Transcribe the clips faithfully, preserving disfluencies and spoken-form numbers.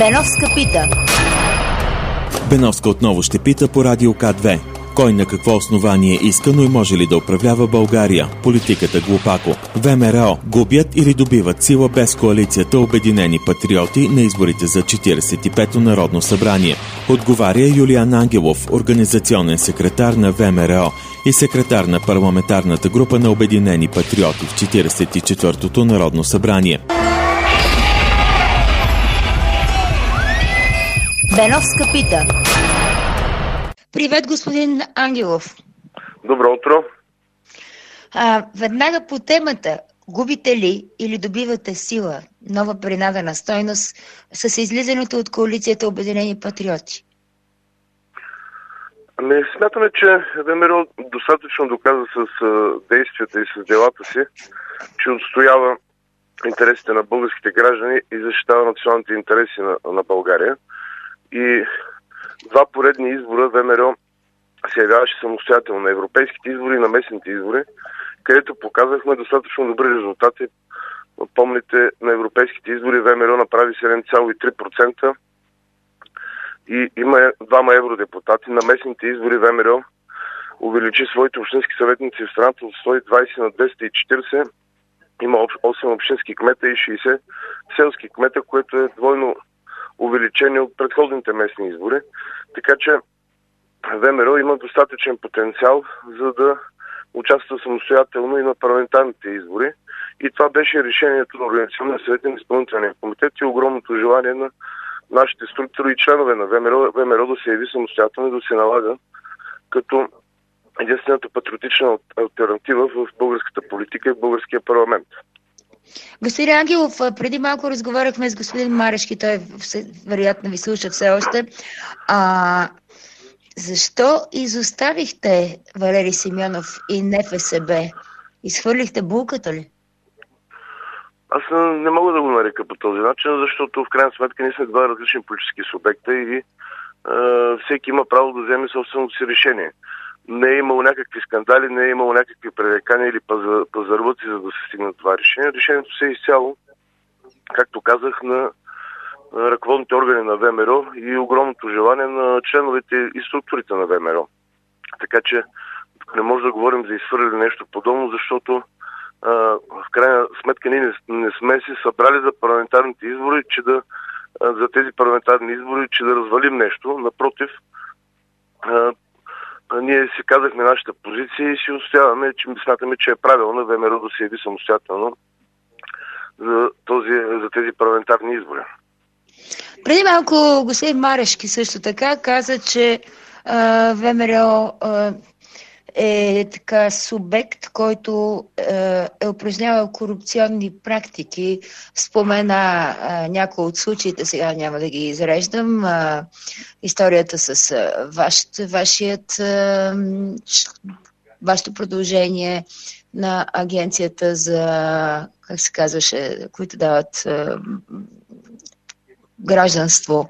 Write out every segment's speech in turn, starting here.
Беновска пита. Беновска отново ще пита по Радио К две. Кой на какво основание иска, но и може ли да управлява България? Политиката глупако. ВМРО губят или добиват сила без коалицията Обединени патриоти на изборите за четиридесет и пето Народно събрание. Отговаря Юлиан Ангелов, организационен секретар на ВМРО и секретар на парламентарната група на Обединени патриоти в четиридесет и четвъртото Народно събрание. Беновска пита. Привет, господин Ангелов. Добро утро. А, веднага по темата. Губите ли или добивате сила, нова принадена стойност с излизането от коалицията Обединени патриоти? Ами, смятаме, че ВМРО достатъчно доказа с а, действията и с делата си, че отстоява интересите на българските граждани и защитава националните интереси на, на България. И два поредни избора ВМРО се явяваше самостоятелно на европейските избори и на местните избори, където показахме достатъчно добри резултати. Помните, на европейските избори ВМРО направи седем цяло и три процента и има двама евродепутати. На местните избори ВМРО увеличи своите общински съветници в страната от сто и двадесет на двеста и четиридесет. Има осем общински кмета и шейсет селски кмета, което е двойно увеличение от предходните местни избори. Така че ВМРО има достатъчен потенциал, за да участва самостоятелно и на парламентарните избори. И това беше решението на Организационния съвет на изпълнителния комитет и огромното желание на нашите структури и членове на ВМРО, ВМРО да се яви самостоятелно и да се налага като единствената патриотична алтернатива в българската политика и в българския парламент. Господин Ангелов, преди малко разговаряхме с господин Марешки, той вероятно ви слуша все още. А, защо изоставихте Валери Симеонов и НФСБ? Изхвърлихте булката ли? Аз не мога да го нарека по този начин, защото в крайна сметка ние сме два различни политически субекта и а, всеки има право да вземе собственото си решение. Не е имало някакви скандали, не е имало някакви пререкания или пазарлъци, за да се стигне това решение. Решението се е изцяло, както казах, на ръководните органи на ВМРО и огромното желание на членовете и структурите на ВМРО. Така че не може да говорим за изхвърляне нещо подобно, защото а, в крайна сметка ние не, не сме се събрали за парламентарните избори, че да, а, за тези парламентарни избори, че да развалим нещо. Напротив, а, ние си казахме нашата позиция и си устояваме, че смятаме, че е правилно ВМРО да се яви самостоятелно за, този, за тези парламентарни избори. Преди малко господин Марешки също така каза, че а, ВМРО а, е така субект, който а, е упражнявал корупционни практики. Спомена а, някои от случаите, сега няма да ги изреждам. А, историята с а, вашето, вашият, а, вашето продължение на агенцията за, как се казваше, които дават а, гражданство.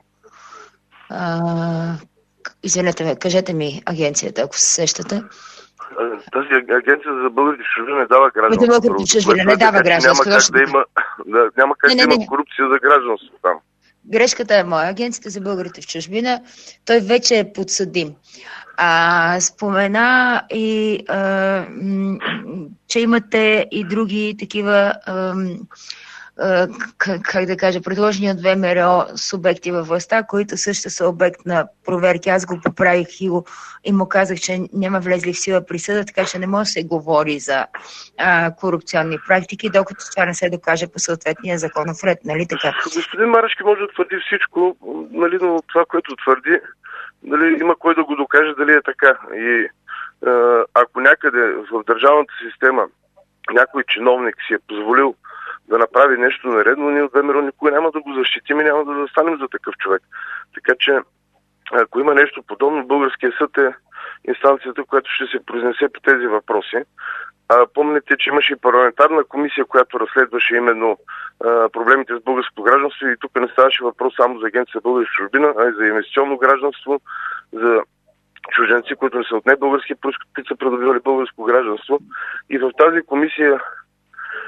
А, извинете ме, кажете ми агенцията, ако се сещате. Тази агенция за българите в чужбина не дава гражданство. За българите в чужбина не дава гражданство. Няма как да има, да, няма как не, не, да има корупция за гражданство там. Грешката е моя. Агенцията за българите в чужбина, той вече е подсъдим. А, спомена и, а, м- че имате и други такива, а, а, как, как да кажа, предложени от ВМРО субекти във властта, които също са обект на проверки. Аз го поправих и, го, и му казах, че няма влезли в сила присъда, така че не може да се говори за а, корупционни практики, докато това не се докаже по съответния законов ред, нали така? Господин Марешки може да твърди всичко, нали, но това, което твърди, нали, има кой да го докаже дали е така. И а, ако някъде в държавната система някой чиновник си е позволил да направи нещо нередно, ние от ВМРО никога няма да го защитим и няма да застанем за такъв човек. Така че, ако има нещо подобно, българския съд е инстанцията, която ще се произнесе по тези въпроси. А, помните, че имаше и парламентарна комисия, която разследваше именно а, проблемите с българското гражданство и тук не ставаше въпрос само за агенция за българи в чужбина, а и за инвестиционно гражданство, за чужденци, които не са от небългарски произход, които са придобивали българско гражданство. И в тази комисия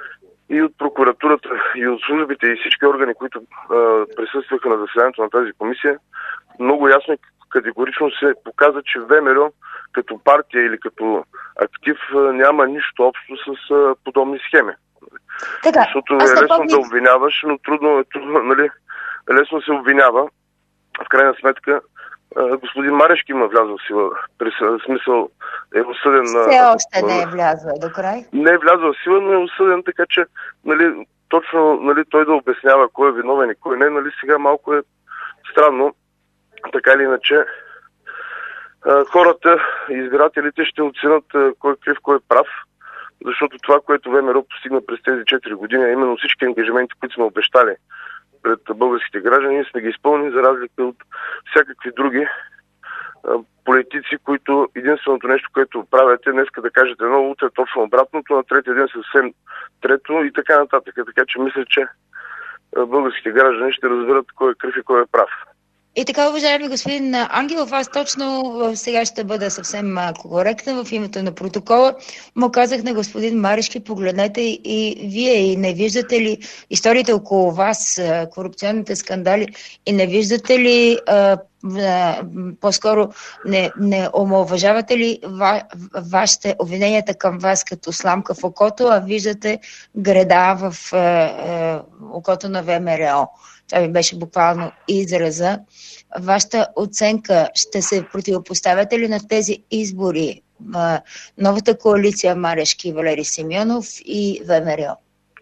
и от прокуратурата, и от службите, и всички органи, които а, присъстваха на заседанието на тази комисия, много ясно и категорично се показа, че ВМРО като партия или като актив няма нищо общо с а, подобни схеми. Така, защото е лесно помни... да обвиняваш, но трудно е трудно, нали, лесно се обвинява. В крайна сметка господин Марешки има влязъл в сила. В смисъл е осъден на... Все още не е влязъл до край. Не е влязъл в сила, но е осъден, така че нали, точно нали, той да обяснява кой е виновен и кой не, нали, сега малко е странно. Така или иначе хората, избирателите ще оценят кой е крив, кой е прав, защото това, което ВМРО постигна през тези четири години, е именно всички ангажименти, които сме обещали пред българските граждани, сме ги изпълнили за разлика от всякакви други а, политици, които единственото нещо, което правят е днеска да кажете едно, утре точно обратното, на третия ден съвсем трето и така нататък. Така че мисля, че а, българските граждани ще разберат кой е крив и кой е прав. И така, уважаеми господин Ангелов, аз точно сега ще бъда съвсем коректна в името на протокола. Му казах на господин Марешки, погледнете и вие и не виждате ли историите около вас, корупционните скандали, и не виждате ли, а, а, по-скоро не, не омалважавате ли ва, вашите обвиненията към вас като сламка в окото, а виждате греда в а, а, окото на ВМРО. Това ми беше буквално израза. Вашата оценка, ще се противопоставяте ли на тези избори а, новата коалиция Марешки, Валери Симеонов и ВМРО?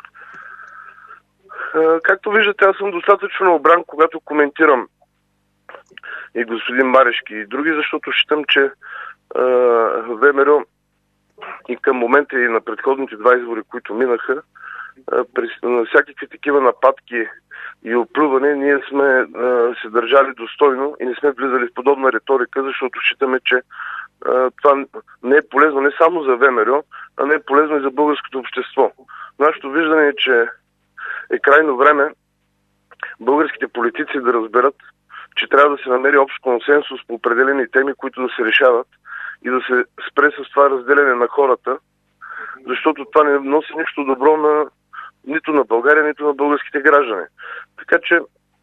Както виждате, аз съм достатъчно обран, когато коментирам и господин Марешки и други, защото считам, че а, ВМРО и към момента и на предходните два избори, които минаха, на всякакви такива нападки и оплюване, ние сме а, се държали достойно и не сме влизали в подобна риторика, защото считаме, че а, това не е полезно не само за ВМРО, а не е полезно и за българското общество. Нашето виждане е, че е крайно време българските политици да разберат, че трябва да се намери общ консенсус по определени теми, които да се решават и да се спре с това разделяне на хората, защото това не носи нищо добро на нито на България, нито на българските граждани. Така че,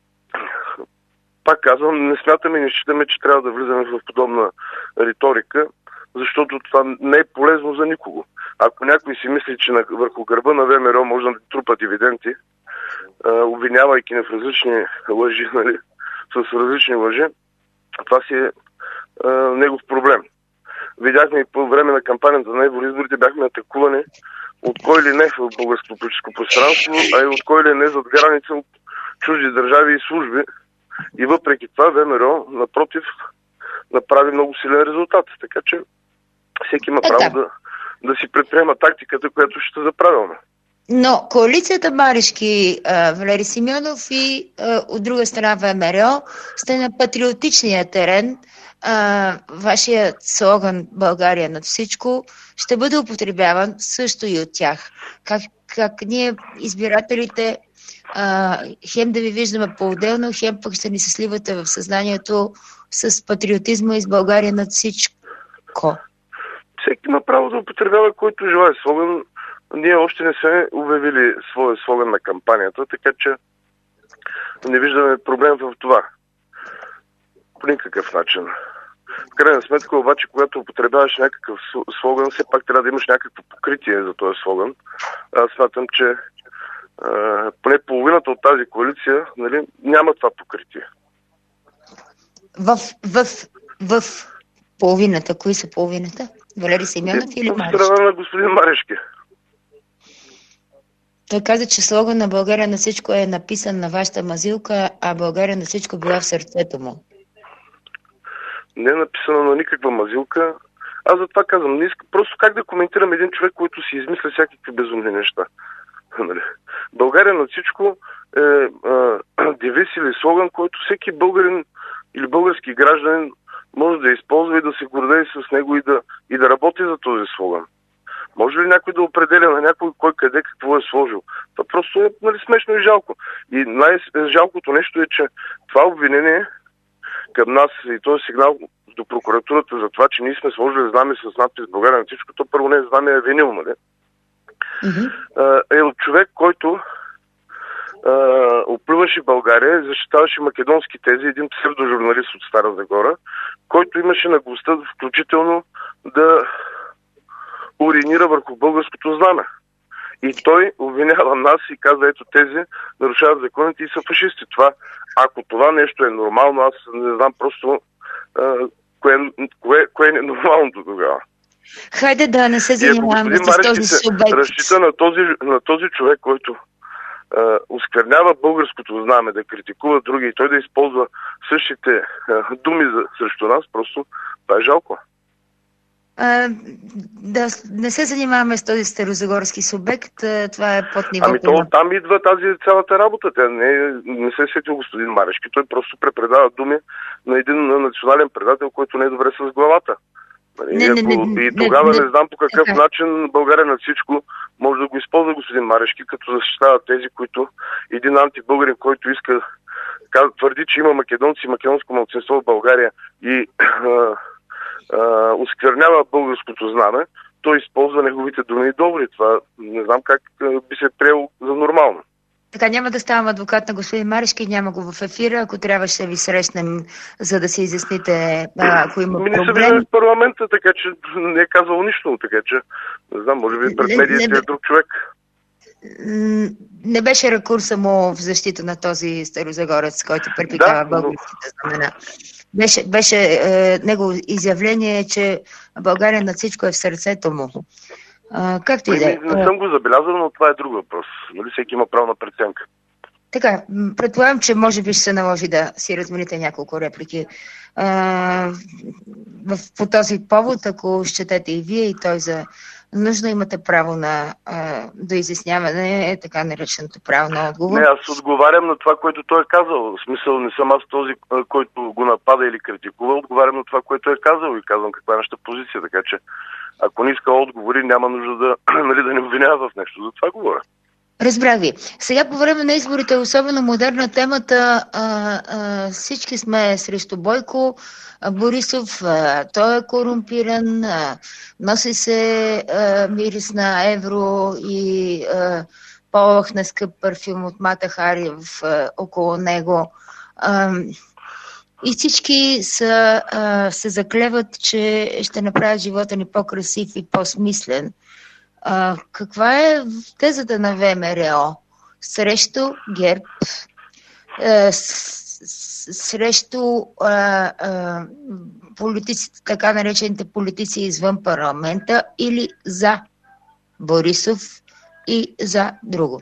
пак казвам, не смятаме и не считаме, че трябва да влизаме в подобна риторика, защото това не е полезно за никого. Ако някой си мисли, че на, върху гърба на ВМРО може да трупа дивиденти, а, обвинявайки в различни лъжи, нали, с различни лъжи, това си е а, негов проблем. Видяхме и по време на кампанията на евроизборите, бяхме атакувани от кой ли не в българското политическо пространство, а и от кой ли не зад граница от чужди държави и служби. И въпреки това ВМРО, напротив, направи много силен резултат. Така че всеки има право да, да си предприема тактиката, която ще за правилна. Но коалицията Марешки, Валери Симеонов и от друга страна ВМРО сте на патриотичния терен. А, вашият слоган "България над всичко" ще бъде употребяван също и от тях. Как, как ние, избирателите, а, хем да ви виждаме по-отделно, хем пък ще ни се сливате в съзнанието с патриотизма и с България над всичко. Всеки има право да употребява който желая слоган. Ние още не сме обявили своя слоган на кампанията, така че не виждаме проблем в това. По никакъв начин. В крайна сметка, обаче, когато употребяваш някакъв слоган, все пак трябва да имаш някакво покритие за този слоган. Аз смятам, че а, поне половината от тази коалиция, нали, няма това покритие. В, в, в половината, кои са половината? Валери Симеонов или Марешки? В страна на господин Марешки. Той каза, че слоган на "България на всичко" е написан на вашата мазилка, а "България на всичко" била в сърцето му. Не е написано на никаква мазилка. Аз за това казвам, не иска, просто как да коментирам един човек, който си измисля всякакви безумни неща. България на всичко е а, девиз или слоган, който всеки българин или български гражданин може да използва и да се гордее с него и да, и да работи за този слоган. Може ли някой да определя на някой кой къде какво е сложил? Това просто е, нали, смешно и жалко. И най-жалкото нещо е, че това обвинение към нас и този сигнал до прокуратурата за това, че ние сме сложили знаме с надпис "България на всичко", то първо не е знаме, е винил, нали? Mm-hmm. е от човек, който Uh, оплюваше България, защитаваше македонски тези, един псевдожурналист от Стара Загора, който имаше наглостта включително да уринира върху българското знаме. И той обвинява нас и каза, ето тези нарушават законите и са фашисти. Това, ако това нещо е нормално, аз не знам просто uh, кое, кое, кое е нормалното тогава. Хайде да не се занимаваме с този субект. Разчита на този, на този човек, който Uh, осквернява българското знаме, да критикува други и той да използва същите uh, думи за, срещу нас, просто това е жалко. А, да не се занимаваме с този старозагорски субект, това е под нивото. Ами то, там идва тази цялата работа. Тя не, не се сетил господин Марешки, той просто препредава думи на един национален предател, който не е добре с главата. Не, не, не, не, и тогава не, не, не знам по какъв така. начин България на всичко може да го използва господин Марешки, като защитава тези, които един антибългарин, който иска, твърди, че има македонци и македонско малцинство в България и а, а, осквернява българското знаме, той използва неговите думи и добри. Това не знам как би се приело за нормално. Така, няма да ставам адвокат на господин Марешки, няма го в ефира. Ако трябваше да ви срещнем, за да се изясните, ако има проблем. Не се виждаме в парламента, така че не е казал нищо, така че не знам, може би пред медиите е друг човек. Не беше ракурса му в защита на този старозагорец, който препикава да, българските но... знамена. Беше, беше е, негово изявление, че България на всичко е в сърцето му. А, както и да е. Не съм го забелязал, но това е друг въпрос. Нали всеки има право на преценка. Така, предполагам, че може би ще се наложи да си размените няколко реплики. А, в, по този повод, ако счетете и вие, и той за нужно, имате право на а, до изясняване, е така нареченото право на отговор. Не, аз отговарям на това, което той е казал. В смисъл, не съм аз този, който го напада или критикува, отговарям на това, което е казал и казвам каква е нашата позиция, така че ако не иска отговори, няма нужда да, нали, да не обвинява в нещо. За това говоря. Разбрах ви. Сега по време на изборите е особено модерна темата. А, а, всички сме срещу Бойко а, Борисов. А, той е корумпиран. А, носи се а, мирис на евро и а, полъх на скъп парфюм от Мата Хари в, а, около него. А, И всички са, а, се заклеват, че ще направят живота ни по-красив и по-смислен. А, каква е тезата на ВМРО срещу ГЕРБ, а, с, с, срещу а, а, политиците, така наречените политици извън парламента, или за Борисов и за друго?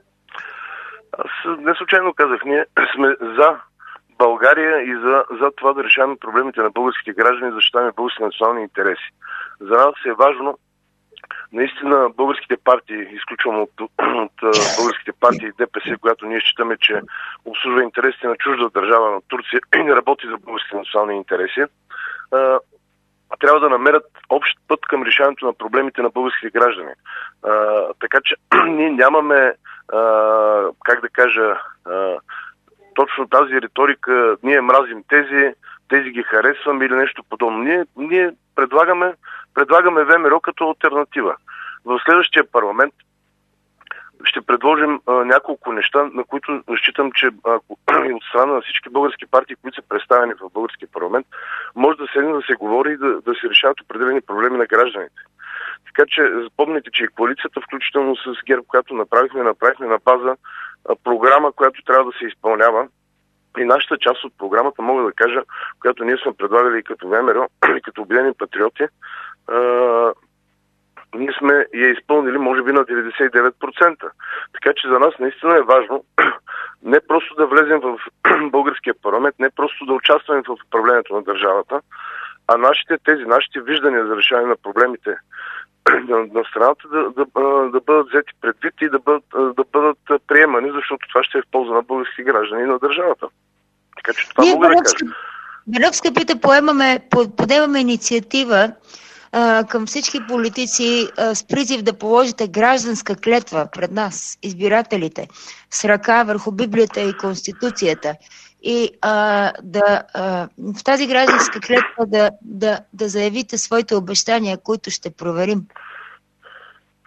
Аз не случайно казах, ние сме за България и за, за това да решаваме проблемите на българските граждани, да защитаваме български национални интереси. За нас е важно наистина българските партии, изключвам от, от българските партии ДПС, която ние считаме, че обслужва интересите на чужда държава, на Турция, и не работи за българските национални интереси, а, трябва да намерят общ път към решаването на проблемите на българските граждани. А, така че ние нямаме, а, как да кажа, а, точно тази риторика, ние мразим тези, тези ги харесваме или нещо подобно. Ние, ние предлагаме, предлагаме ВМРО като алтернатива. В следващия парламент ще предложим а, няколко неща, на които считам, че ако, от страна на всички български партии, които са представени в българския парламент, може да седне да се говори и да, да се решават определени проблеми на гражданите. Така че запомните, че и коалицията, включително с ГЕРБ, която направихме, направихме на база а, програма, която трябва да се изпълнява. И нашата част от програмата, мога да кажа, която ние сме предлагали и като ВМРО, и като Обединени патриоти, а, ние сме я изпълнили може би на деветдесет и девет процента. Така че за нас наистина е важно не просто да влезем в българския парламент, не просто да участваме в управлението на държавата, а нашите тези, нашите виждания за решаване на проблемите на, на страната да, да, да бъдат взети предвид и да бъдат, да бъдат приемани, защото това ще е в полза на български граждани и на държавата. Така че това ние мога да кажа. Бенокска пита, поемаме, подемаме инициатива а, към всички политици а, с призив да положите гражданска клетва пред нас, избирателите, с ръка върху Библията и Конституцията. И а, да, а, в тази гражданска клетва да, да, да заявите своите обещания, които ще проверим.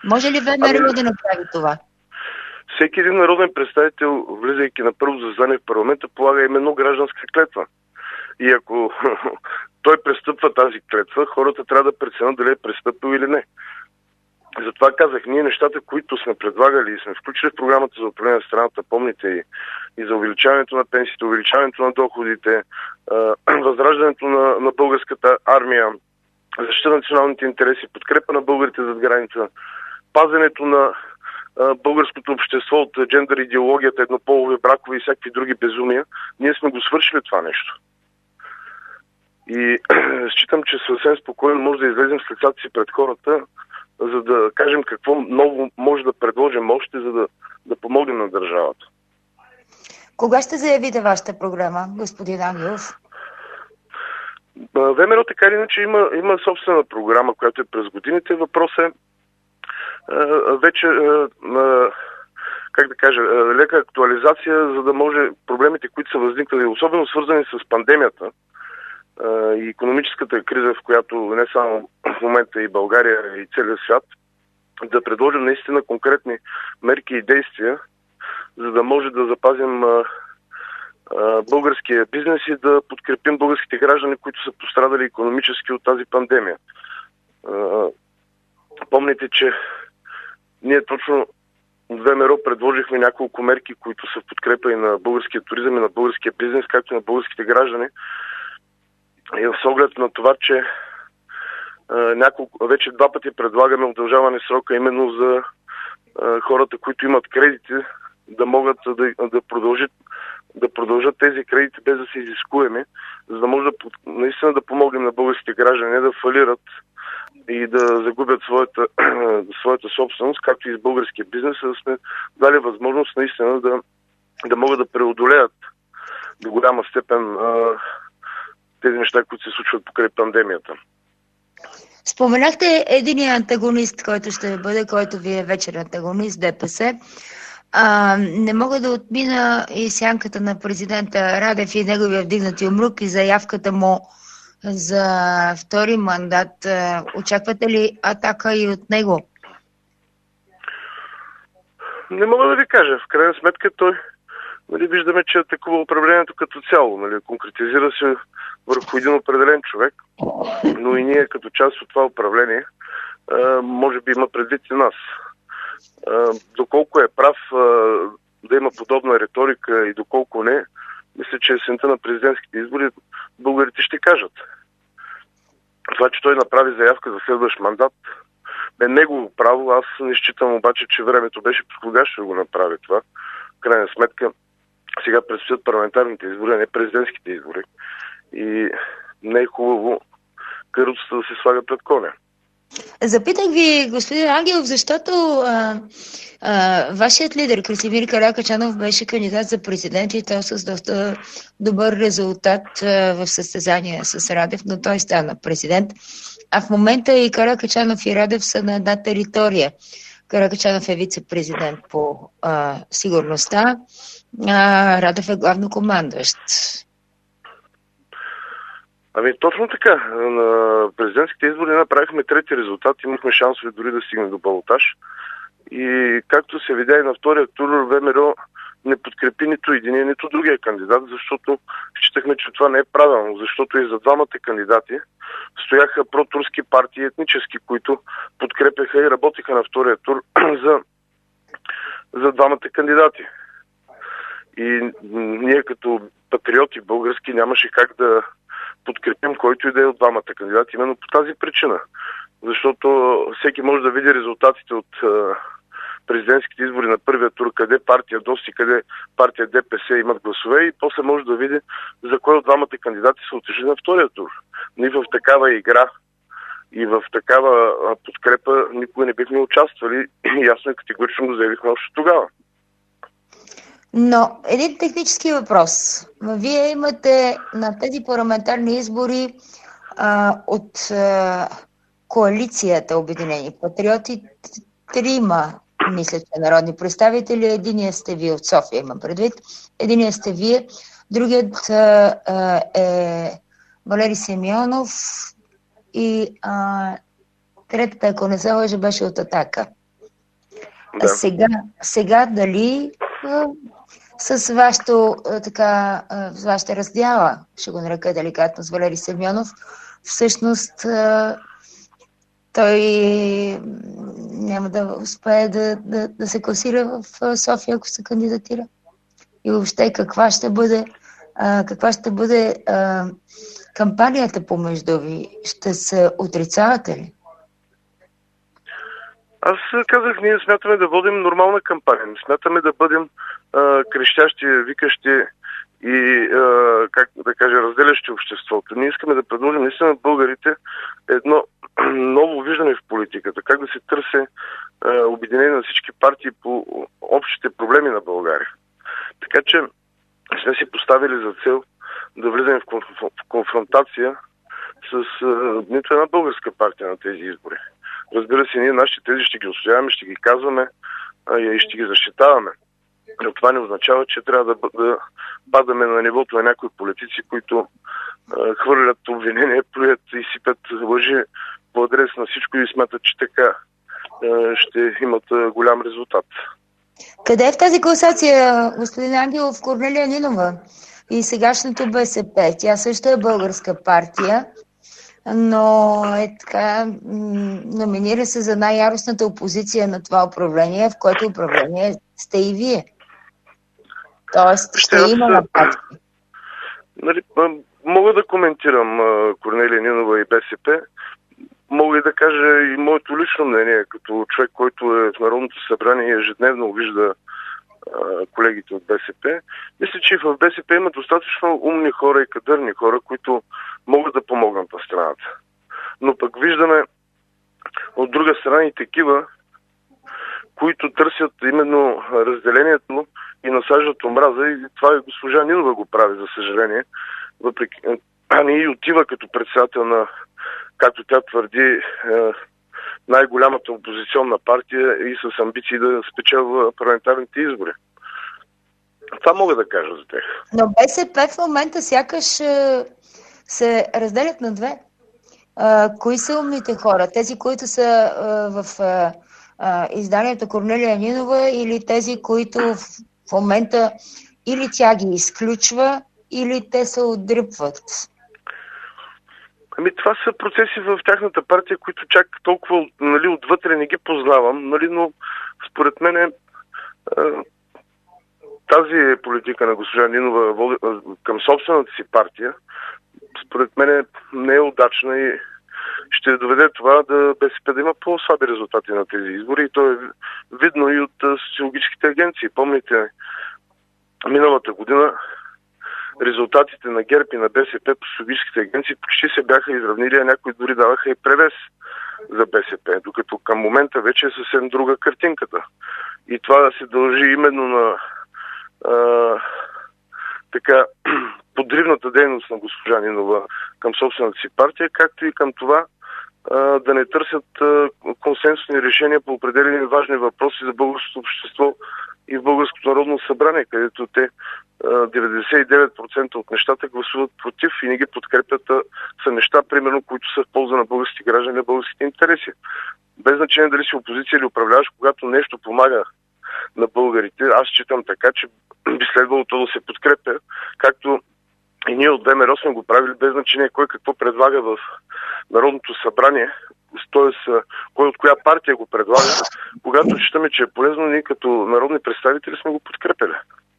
Може ли ВМРО ами... да направи това? Всеки един народен представител, влизайки на първо заседание в парламента, полага именно гражданска клетва. И ако той престъпва тази клетва, хората трябва да преценят дали е престъпил или не. Затова казах, ние нещата, които сме предлагали и сме включили в програмата за управление на страната, помните и, и за увеличаването на пенсиите, увеличаването на доходите, възраждането на, на българската армия, защита на националните интереси, подкрепа на българите зад граница, пазенето на а, българското общество от джендър идеологията, еднополови бракове и всякакви други безумия, ние сме го свършили това нещо. И считам, че съвсем спокойно може да излезем с лицата си пред хората, за да кажем какво ново може да предложим още, за да, да помогнем на държавата. Кога ще заявите вашата програма, господин Ангелов? ВМРО така или иначе има, има собствена програма, която е през годините. Въпрос е вече, как да кажа, лека актуализация, за да може проблемите, които са възникнали, особено свързани с пандемията и икономическата криза, в която не само в момента и България, и целият свят, да предложим наистина конкретни мерки и действия, за да може да запазим а, а, българския бизнес и да подкрепим българските граждани, които са пострадали икономически от тази пандемия. А, помните, че ние точно от ВМРО предложихме няколко мерки, които са в подкрепа и на българския туризъм, и на българския бизнес, както и на българските граждани. И с оглед на това, че а, няколко, вече два пъти предлагаме удължаване срока именно за а, хората, които имат кредити, да могат да, да, продължат, да продължат тези кредити без да се изискуеми, за да може да, наистина да помогнем на българските граждани, не да фалират и да загубят своята, своята собственост, както и с българския бизнес, да сме дали възможност наистина да, да могат да преодолеят до голяма степен а, тези неща, които се случват покрай пандемията. Споменахте единия антагонист, който ще бъде, който ви е вечер антагонист, ДПС. А, не мога да отмина и сянката на президента Радев и неговия вдигнати умрук и заявката му за втори мандат. Очаквате ли атака и от него? Не мога да ви кажа. В крайна сметка той, нали, виждаме, че атакува управлението като цяло. Нали, конкретизира се върху един определен човек, но и ние като част от това управление може би има предвид и нас. Доколко е прав да има подобна риторика и доколко не, мисля, че есента на президентските избори българите ще кажат. Това, че той направи заявка за следващ мандат, е негово право. Аз не считам обаче, че времето беше подходящо да го направи това. В крайна сметка, сега предстоят парламентарните избори, а не президентските избори. И не е хубаво каруцата да се слага пред коня. Запитах ви, господин Ангелов, защото а, а, вашият лидер Красимир Каракачанов беше кандидат за президент и то с доста добър резултат а, в състезание с Радев, но той стана президент. А в момента и Каракачанов и Радев са на една територия. Каракачанов е вице-президент по а, сигурността, а Радев е главнокомандващ. Ами точно така. На президентските избори направихме трети резултат. Имахме шансове дори да стигнем до балотаж. И както се видя и на втория тур, ВМРО не подкрепи нито единия, нито другия кандидат, защото считахме, че това не е правилно. Защото и за двамата кандидати стояха протурски партии етнически, които подкрепяха и работеха на втория тур за, за двамата кандидати. И ние като патриоти български нямаше как да подкрепим който и да е от двамата кандидати, именно по тази причина. Защото всеки може да види резултатите от а, президентските избори на първия тур, къде партия ДОСТ и къде партия ДПС имат гласове и после може да види за кой от двамата кандидати са отишли на втория тур. Ние в такава игра и в такава а, подкрепа никога не бихме участвали и ясно и категорично го заявихме още тогава. Но един технически въпрос. Вие имате на тези парламентарни избори а, от а, коалицията Обединени патриоти трима, мисля, че народни представители. Единият сте вие от София, имам предвид. Единият сте вие. Другият а, а, е Валери Симеонов и а, третата, ако не се лъжа, беше от Атака. Да. Сега, сега дали а, с вашето, а, така, а, с вашата раздяла, ще го нарека деликатно, с Валери Симеонов, всъщност а, той няма да успее да, да, да се класира в София, ако се кандидатира. И въобще каква ще бъде, а, каква ще бъде а, кампанията помежду ви? Ще се отрицавате ли? Аз казах, ние смятаме да водим нормална кампания. Не смятаме да бъдем а, крещящи, викащи и, а, как да кажа, разделящи обществото. Ние искаме да предложим наистина на българите едно ново виждане в политиката. Как да се търси а, обединение на всички партии по общите проблеми на България. Така че сме си поставили за цел да влизаме в, конф... в конфронтация с а, нито една българска партия на тези избори. Разбира се, ние нашите тези ще ги отстояваме, ще ги казваме а, и ще ги защитаваме. Но това не означава, че трябва да, да падаме на нивото на някои политици, които а, хвърлят обвинения, плюят и сипят лъжи по адрес на всичко и смятат, че така а, ще имат а, голям резултат. Къде е в тази класация, господин Ангелов, Корнелия Нинова и сегашното БСП? Тя също е българска партия, но е така, номинира се за най-яростната опозиция на това управление, в което управление сте и вие. Тоест, ще Ще има нападки. Нали, мога да коментирам а, Корнелия Нинова и БСП. Мога и да кажа и моето лично мнение, като човек, който е в Народното събрание и ежедневно вижда а, колегите от БСП. Мисля, че в БСП има достатъчно умни хора и кадърни хора, които могат да помогнат на страната. Но пък виждаме от друга страна и такива, които търсят именно разделението и насаждат омраза, и това и госпожа Нинова го прави, за съжаление. Въпреки, а не и отива като председател на, както тя твърди, най-голямата опозиционна партия и с амбиции да спечелва парламентарните избори. Това мога да кажа за тях. Но БСП в момента сякаш се разделят на две. Кои са умните хора? Тези, които са в изданието Корнелия Нинова, или тези, които в момента или тя ги изключва, или те се отдръпват? Ами това са процеси в тяхната партия, които чак толкова, нали, отвътре не ги познавам, нали, но според мен е, тази политика на госпожа Нинова към собствената си партия, според мен не е удачна и ще доведе това да БСП да има по-слаби резултати на тези избори, и то е видно и от социологическите агенции. Помните, миналата година резултатите на ГЕРБ и на БСП по социологическите агенции почти се бяха изравнили, а някои дори даваха и превес за БСП, докато към момента вече е съвсем друга картинката. И това се дължи именно на а, така подривната дейност на госпожа Нинова към собствената си партия, както и към това а, да не търсят а, консенсусни решения по определени важни въпроси за българското общество и в Българското народно събрание, където те а, деветдесет и девет процента от нещата гласуват против и не ги подкрепят, а са неща, примерно, които са в полза на българските граждани и българските интереси. Без значение дали си опозиция или управляваш, когато нещо помага на българите, аз считам така, че би следвало то да се подкрепя, както и ние от ВМРО сме го правили, без значение кой какво предлага в Народното събрание, т.е. кой от коя партия го предлага, когато считаме, че е полезно, ние като народни представители сме го подкрепили.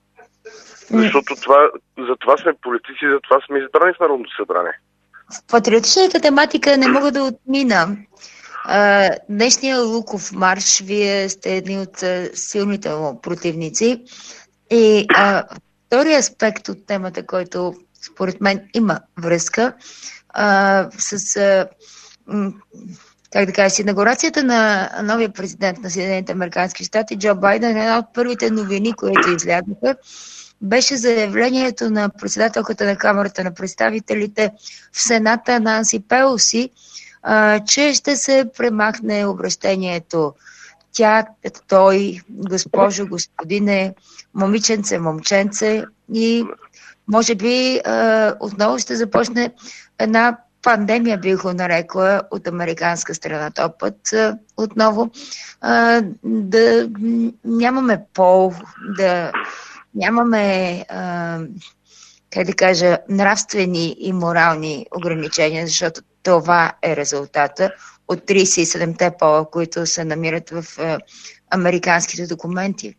Защото това, за това сме политици, за това сме избрани в Народното събрание. В патриотичната тематика не мога да отмина. Uh, днешния Луков марш, вие сте едни от uh, силните му противници. И uh, втори аспект от темата, който според мен има връзка uh, с uh, м- как да кажа, с инаугурацията на новия президент на Съединените американски щати Джо Байден. Една от първите новини, които излязоха, беше заявлението на председателката на Камерата на представителите в Сената Нанси Пелоси, Uh, че ще се премахне обращението тя, той, госпожо, господине, момиченце, момченце и може би uh, отново ще започне една пандемия бих го нарекла от американска страна този път отново. Да нямаме пол, да нямаме, как да кажа, нравствени и морални ограничения, защото това е резултата от тридесет и седемте пола, които се намират в американските документи.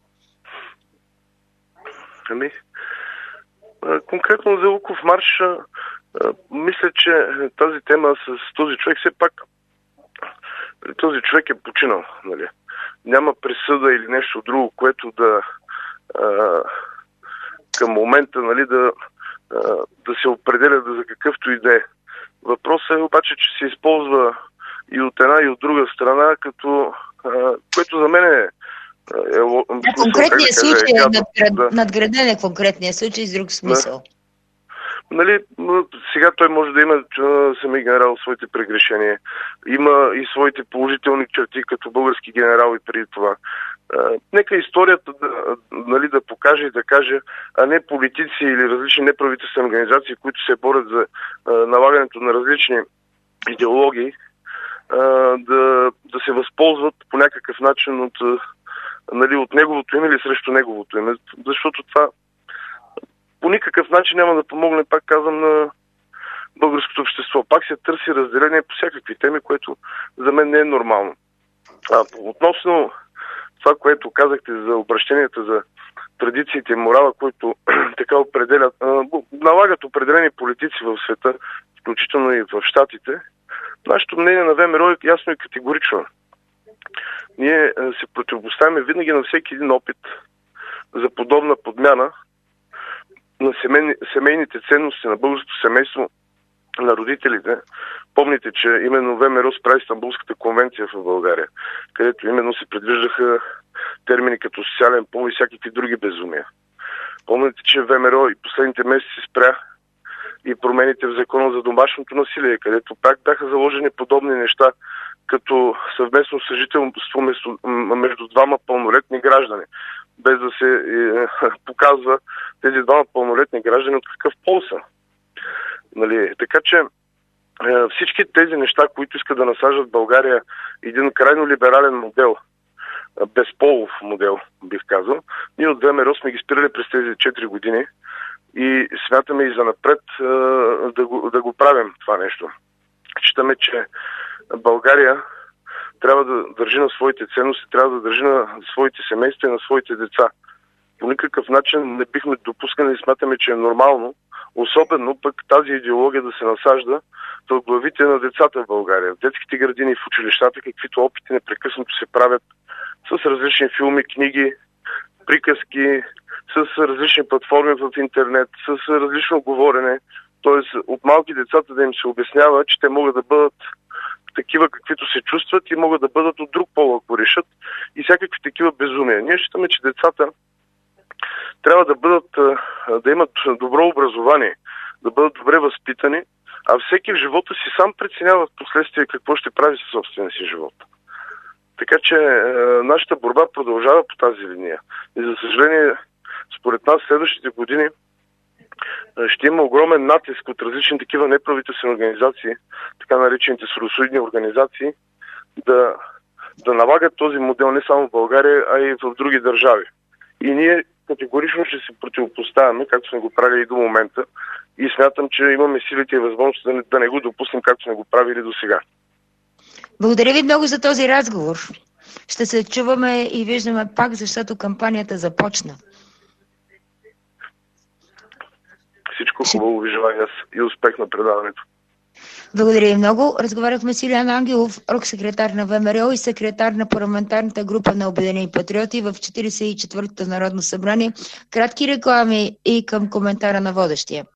Ами, конкретно за Луков марш, мисля, че тази тема с този човек все пак, този човек е починал, нали? Няма присъда или нещо друго, което да към момента, нали, да, да се определя да за какъвто и да е. Въпросът е обаче, че се използва и от една и от друга страна, като, което за мен е Е, да, конкретния да случай е надград, да. надграден е конкретния случай с друг смисъл. Да. Нали, сега той може да има самия генерал своите прегрешения. Има и своите положителни черти като български генерал и преди това. А, нека историята да, нали, да покаже и да каже, а не политици или различни неправителствени организации, които се борят за а, налагането на различни идеологии, а, да, да се възползват по някакъв начин от нали, от неговото име или срещу неговото име, защото това по никакъв начин няма да помогне, пак казвам, на българското общество. Пак се търси разделение по всякакви теми, което за мен не е нормално. А, относно това, което казахте за обращенията, за традициите и морала, които така определят, налагат определени политици в света, включително и в Щатите, нашето мнение на ВМРО е ясно и категорично. Ние се противопоставяме винаги на всеки един опит за подобна подмяна на семейни, семейните ценности на българското семейство, на родителите. Помните, че именно ВМРО справи Истанбулската конвенция в България, където именно се предвиждаха термини като социален пол и всякакви други безумия. Помните, че ВМРО и последните месеци спря и промените в закона за домашното насилие, където пак бяха заложени подобни неща, като съвместно съжителство между двама пълнолетни граждани, без да се е, показва тези двама пълнолетни граждани от какъв пол са. Нали? Така че е, всички тези неща, които искат да насаждат България един крайно либерален модел, безполов модел, бих казал, ние от ВМРО сме ги спирали през тези четири години и смятаме и занапред е, да, го, да го правим това нещо. Считаме, че България трябва да държи на своите ценности, трябва да държи на своите семейства и на своите деца. По никакъв начин не бихме допускали и смятаме, че е нормално, особено пък тази идеология да се насажда в главите на децата в България, в детските градини и в училищата, каквито опити непрекъснато се правят с различни филми, книги, приказки, с различни платформи в интернет, с различно говорене. Тоест от малки децата да им се обяснява, че те могат да бъдат такива, каквито се чувстват и могат да бъдат от друг пол, ако решат, и всякакви такива безумия. Ние считаме, че децата трябва да бъдат, да имат добро образование, да бъдат добре възпитани, а всеки в живота си сам преценява в последствие какво ще прави със собствения си живот. Така че нашата борба продължава по тази линия. И за съжаление, според нас следващите години ще има огромен натиск от различни такива неправителствени организации, така наречените соросоидни организации, да, да налагат този модел не само в България, а и в други държави. И ние категорично ще се противопоставяме, както сме го правили и до момента, и смятам, че имаме силите и възможности да не, да не го допуснем, както сме го правили до сега. Благодаря ви много за този разговор. Ще се чуваме и виждаме пак, защото кампанията започна. Всичко хубаво ви желая аз и успех на предаването. Благодаря ви много. Разговаряхме с Илиян Ангелов, рок-секретар на ВМРО и секретар на парламентарната група на Обединени патриоти в четиридесет и четвъртото Народно събрание. Кратки реклами и към коментара на водещия.